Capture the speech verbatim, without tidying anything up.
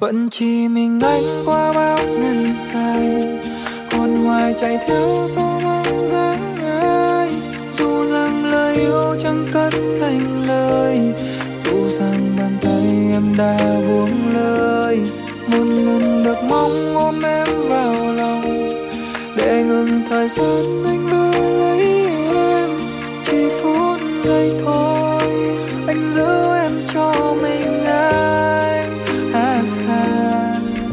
Vẫn chỉ mình anh qua bao ngày dài, còn hoài chạy theo gió bóng dáng ai. Dù rằng lời yêu chẳng cất thành lời, dù rằng bàn tay em đã buông lời. Một lần được mong ôm em vào lòng, để ngừng thời gian anh bước